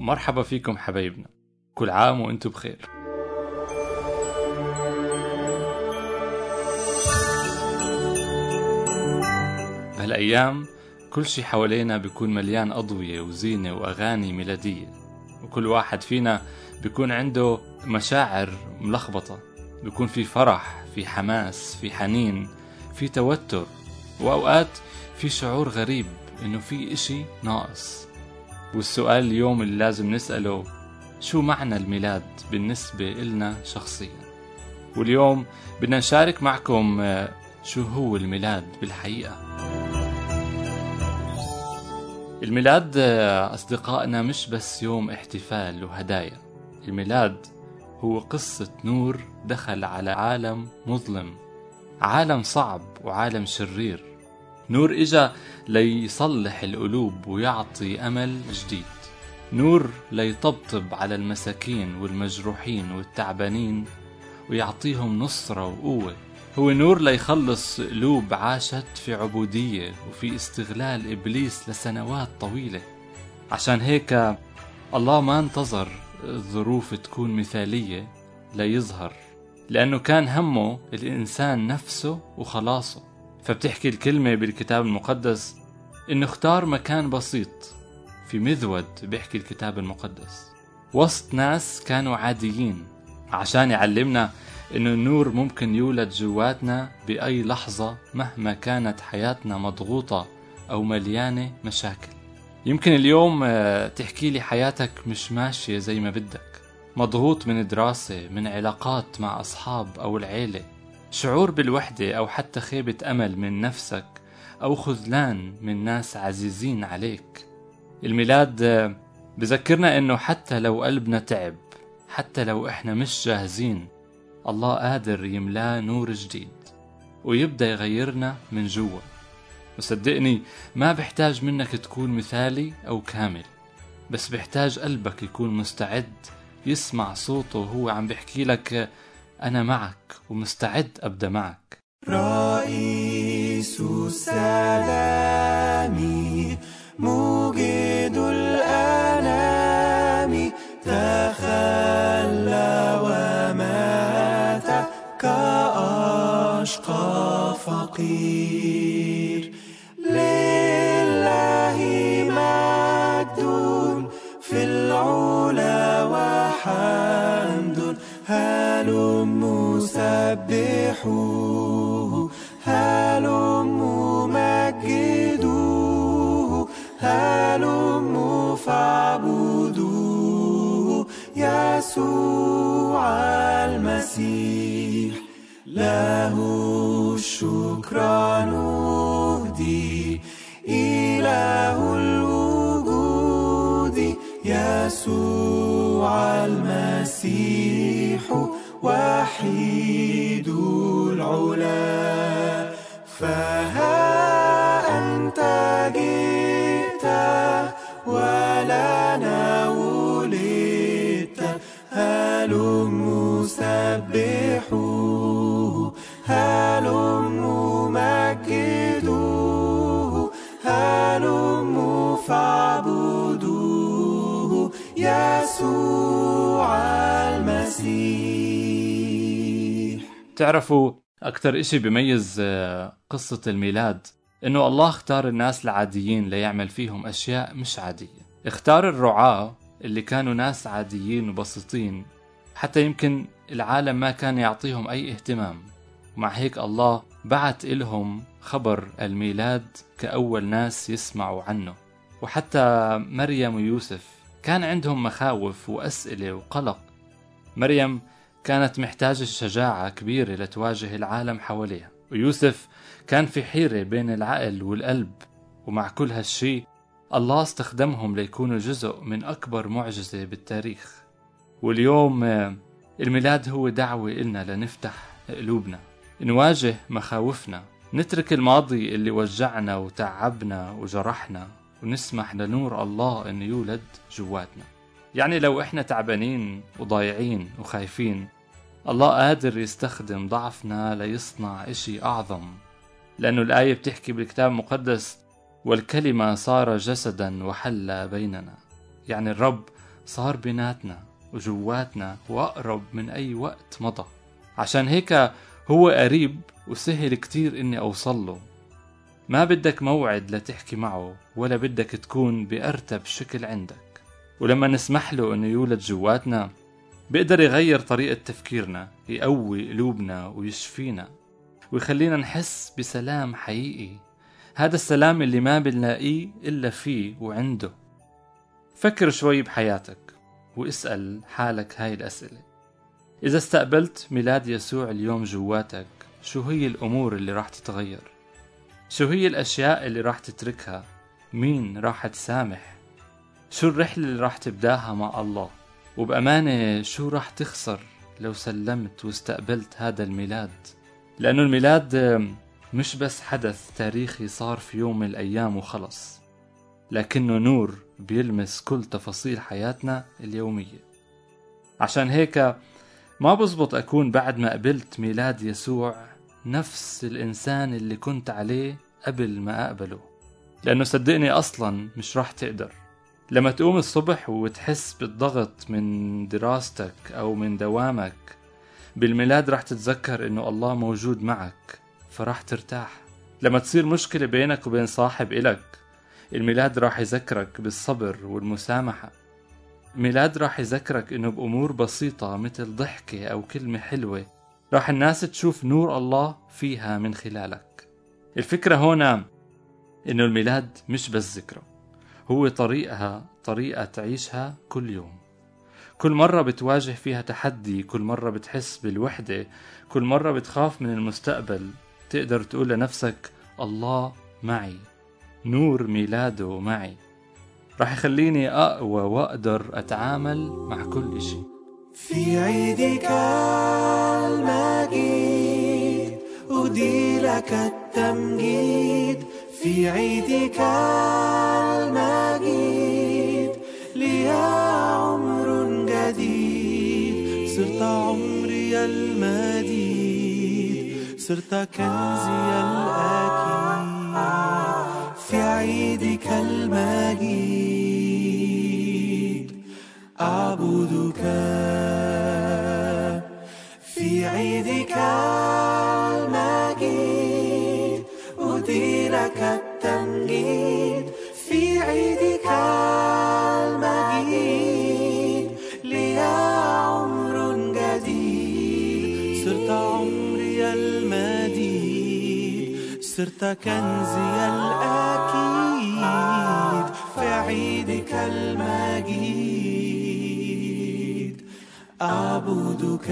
مرحبا فيكم حبايبنا، كل عام وانتم بخير. بهالأيام كل شي حوالينا بيكون مليان أضوية وزينة وأغاني ميلادية، وكل واحد فينا بيكون عنده مشاعر ملخبطة، بيكون في فرح، في حماس، في حنين، في توتر، وأوقات في شعور غريب إنه في إشي ناقص. والسؤال اليوم اللي لازم نسأله: شو معنى الميلاد بالنسبة إلنا شخصيا؟ واليوم بدنا نشارك معكم شو هو الميلاد بالحقيقة. الميلاد أصدقائنا مش بس يوم احتفال وهدايا. الميلاد هو قصة نور دخل على عالم مظلم، عالم صعب وعالم شرير. نور إجا ليصلح القلوب ويعطي أمل جديد، نور ليطبطب على المساكين والمجروحين والتعبانين ويعطيهم نصرة وقوة. هو نور ليخلص قلوب عاشت في عبودية وفي استغلال إبليس لسنوات طويلة. عشان هيك الله ما انتظر الظروف تكون مثالية ليظهر، لأنه كان همه الإنسان نفسه وخلاصه. فبتحكي الكلمة بالكتاب المقدس إنه اختار مكان بسيط في مذود، بيحكي الكتاب المقدس، وسط ناس كانوا عاديين، عشان يعلمنا إنه النور ممكن يولد جواتنا بأي لحظة مهما كانت حياتنا مضغوطة أو مليانة مشاكل. يمكن اليوم تحكي لي حياتك مش ماشية زي ما بدك، مضغوط من دراسة، من علاقات مع أصحاب أو العيلة، شعور بالوحدة أو حتى خيبة أمل من نفسك أو خذلان من ناس عزيزين عليك. الميلاد بذكرنا إنه حتى لو قلبنا تعب، حتى لو إحنا مش جاهزين، الله قادر يملاه نور جديد ويبدأ يغيرنا من جوا. وصدقني ما بحتاج منك تكون مثالي أو كامل، بس بحتاج قلبك يكون مستعد يسمع صوته وهو عم بيحكي لك: أنا معك ومستعد أبدأ معك. رئيس السلام موجد الأنام تخلى ومات كأشقى فقير. لله مجد في العلا وحمد، هلم سبحوه، هلم مجدوه، هلم فاعبدوه. يسوع المسيح له الشكر نهدي، إله الوجود يسوع المسيح وحيد العلا. فها أنت جئت ولنا ولدت، هلم سبحوه، هلم مجدوه، هلم فاعبدوه. يسوع المسيح. تعرفوا أكتر إشي بيميز قصة الميلاد إنه الله اختار الناس العاديين ليعمل فيهم أشياء مش عادية. اختار الرعاة اللي كانوا ناس عاديين وبسيطين، حتى يمكن العالم ما كان يعطيهم أي اهتمام، ومع هيك الله بعت إلهم خبر الميلاد كأول ناس يسمعوا عنه. وحتى مريم ويوسف كان عندهم مخاوف وأسئلة وقلق. مريم كانت محتاجة شجاعة كبيرة لتواجه العالم حواليها، ويوسف كان في حيرة بين العقل والقلب. ومع كل هالشي الله استخدمهم ليكونوا جزء من أكبر معجزة بالتاريخ. واليوم الميلاد هو دعوة إلنا لنفتح قلوبنا، نواجه مخاوفنا، نترك الماضي اللي وجعنا وتعبنا وجرحنا، ونسمح لنور الله إنه يولد جواتنا. يعني لو إحنا تعبانين وضايعين وخايفين، الله قادر يستخدم ضعفنا ليصنع إشي أعظم، لأنه الآية بتحكي بالكتاب المقدس: والكلمة صار جسدا وحل بيننا. يعني الرب صار بيناتنا وجواتنا وأقرب من أي وقت مضى. عشان هيك هو قريب وسهل كتير إني أوصل له. ما بدك موعد لتحكي معه ولا بدك تكون بأرتب شكل عندك. ولما نسمح له إنه يولد جواتنا بيقدر يغير طريقة تفكيرنا، يقوي قلوبنا ويشفينا ويخلينا نحس بسلام حقيقي. هذا السلام اللي ما بنلاقيه إلا فيه وعنده. فكر شوي بحياتك واسأل حالك هاي الأسئلة. إذا استقبلت ميلاد يسوع اليوم جواتك، شو هي الأمور اللي راح تتغير؟ شو هي الأشياء اللي راح تتركها؟ مين راح تسامح؟ شو الرحلة اللي راح تبداها مع الله؟ وبأمانة شو راح تخسر لو سلمت واستقبلت هذا الميلاد؟ لأنه الميلاد مش بس حدث تاريخي صار في يوم من الأيام وخلص، لكنه نور بيلمس كل تفاصيل حياتنا اليومية. عشان هيك ما بزبط أكون بعد ما قبلت ميلاد يسوع نفس الإنسان اللي كنت عليه قبل ما أقبله، لأنه صدقني أصلا مش راح تقدر. لما تقوم الصبح وتحس بالضغط من دراستك أو من دوامك، بالميلاد راح تتذكر إنه الله موجود معك فراح ترتاح. لما تصير مشكلة بينك وبين صاحب إلك، الميلاد راح يذكرك بالصبر والمسامحة. الميلاد راح يذكرك إنه بأمور بسيطة مثل ضحكة أو كلمة حلوة راح الناس تشوف نور الله فيها من خلالك. الفكرة هنا إنه الميلاد مش بس ذكرى، هو طريقة تعيشها كل يوم. كل مرة بتواجه فيها تحدي، كل مرة بتحس بالوحدة، كل مرة بتخاف من المستقبل، تقدر تقول لنفسك الله معي، نور ميلاده معي، راح يخليني أقوى وأقدر أتعامل مع كل إشي. في عيدك المجيد أهدي لك التمجيد، في عيدك المجيد لي عمر جديد، صرت عمري المديد، صرت كنزي الأكيد. في عيدك المجيد أعبدك، في عيدك المجيد أهدي لك التمجيد، في عيدك المجيد لي عمر جديد، صرت عمري المديد، صرت كنزي الأكيد. في عيدك المجيد أعبدك.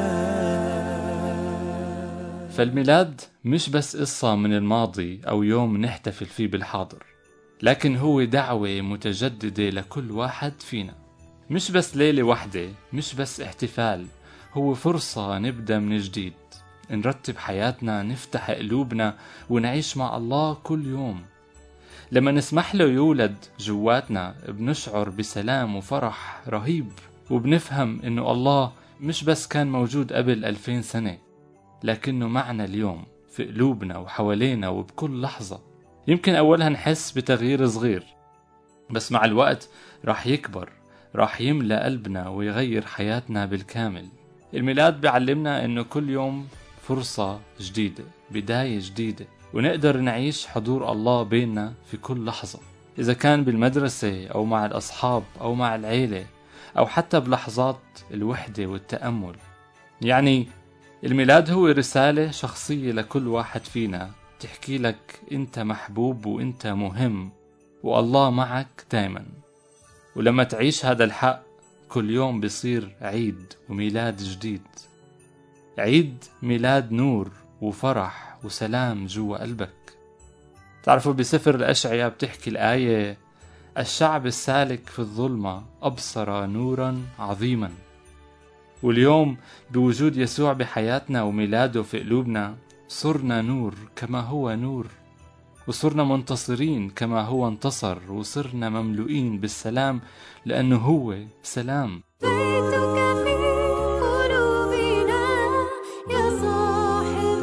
فالميلاد مش بس قصة من الماضي أو يوم نحتفل فيه بالحاضر، لكن هو دعوة متجددة لكل واحد فينا. مش بس ليلة واحدة، مش بس احتفال، هو فرصة نبدأ من جديد، نرتب حياتنا، نفتح قلوبنا ونعيش مع الله كل يوم. لما نسمح له يولد جواتنا بنشعر بسلام وفرح رهيب، وبنفهم إنه الله مش بس كان موجود قبل 2000 سنة، لكنه معنا اليوم في قلوبنا وحوالينا وبكل لحظة. يمكن أولها نحس بتغيير صغير، بس مع الوقت راح يكبر، راح يملأ قلبنا ويغير حياتنا بالكامل. الميلاد بيعلمنا إنه كل يوم فرصة جديدة، بداية جديدة، ونقدر نعيش حضور الله بيننا في كل لحظة، إذا كان بالمدرسة أو مع الأصحاب أو مع العيلة أو حتى بلحظات الوحدة والتأمل. يعني الميلاد هو رسالة شخصية لكل واحد فينا تحكي لك أنت محبوب وأنت مهم والله معك دايما. ولما تعيش هذا الحق كل يوم بيصير عيد وميلاد جديد، عيد ميلاد نور وفرح وسلام جوا قلبك. تعرفوا بسفر الأشعياء بتحكي الآية: الشعب السالك في الظلمة أبصر نورا عظيما. واليوم بوجود يسوع بحياتنا وميلاده في قلوبنا صرنا نور كما هو نور، وصرنا منتصرين كما هو انتصر، وصرنا مملوئين بالسلام لأنه هو سلام. بيتك في قلوبنا يا صاحب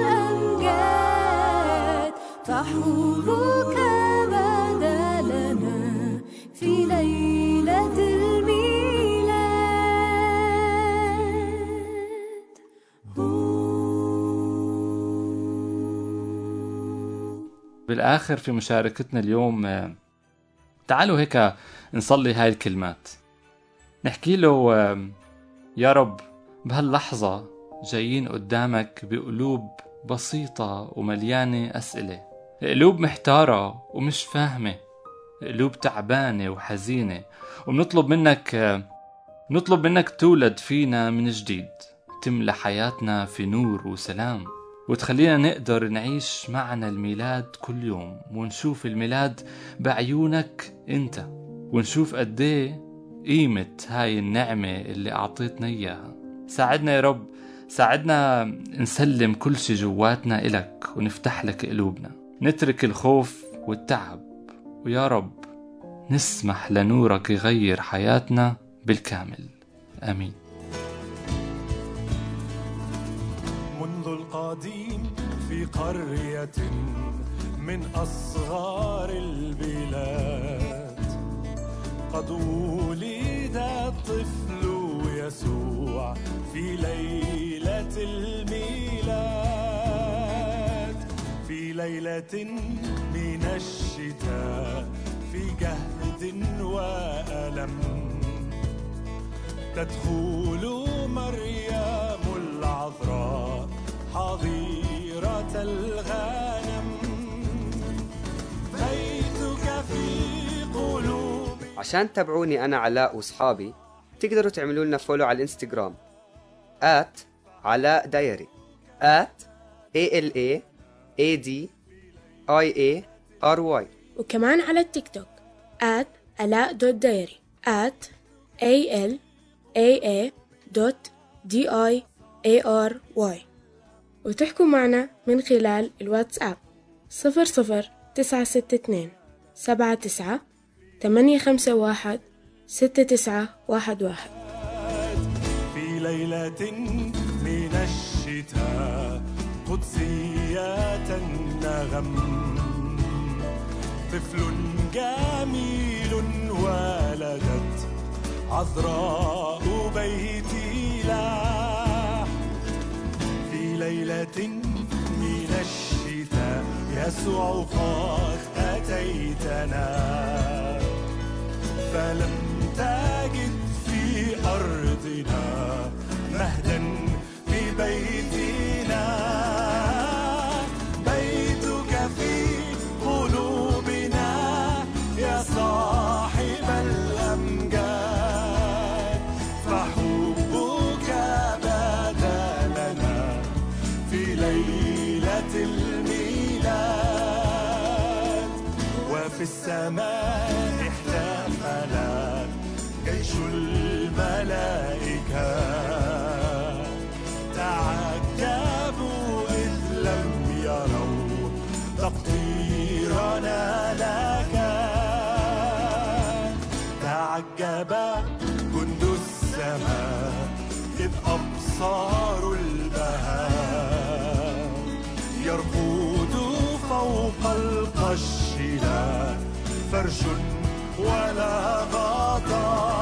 الأمجاد، تحبك بدلنا في ليلة الميلاد. بالآخر في مشاركتنا اليوم تعالوا هيك نصلي هاي الكلمات، نحكي له يا رب بهاللحظة جايين قدامك بقلوب بسيطة ومليانة أسئلة، قلوب محتارة ومش فاهمة، قلوب تعبانة وحزينة، وبنطلب منك تولد فينا من جديد، تملى حياتنا في نور وسلام، وتخلينا نقدر نعيش معنا الميلاد كل يوم، ونشوف الميلاد بعيونك انت، ونشوف قديه قيمة هاي النعمة اللي أعطيتنا إياها. ساعدنا يا رب، ساعدنا نسلم كل شي جواتنا إلك، ونفتح لك قلوبنا، نترك الخوف والتعب، ويا رب نسمح لنورك يغير حياتنا بالكامل. آمين. منذ القديم في قرية من أصغار البلاد قد ولد الطفل يسوع في ليلة الميلاد، في ليلة من الشتاء في جهد وألم تدخل مريم العذراء حظيرة الغنم، بيتك في قلوب. عشان تتابعوني أنا علاء وصحابي تقدروا تعملوا لنا فولو على الانستغرام @علاء دايري @ALAADIARY، وكمان على التيك توك @علاء.دايري @ALAA.DIARY، وتحكوا معنا من خلال الواتساب 00962 79 851 6911. في ليلة من الشتاء قدسية النغم طفل جميل ولدت عذراء بيتي لاح، في ليلة من الشتاء يسوع قد أتيتنا، فلم تجد في أرضنا مهدا في بيتنا، بيتك في قلوبنا يا صاحب الأمجاد، فحبك بدا لنا في ليلة الميلاد، وفي السماء احتفلت جيش الملائكة، تعجبوا إذ لم يروا تقديرنا لك، تعجب جند السماء إذ أبصروا البهاء، يرقد فوق القش لا فرش ولا غطاء،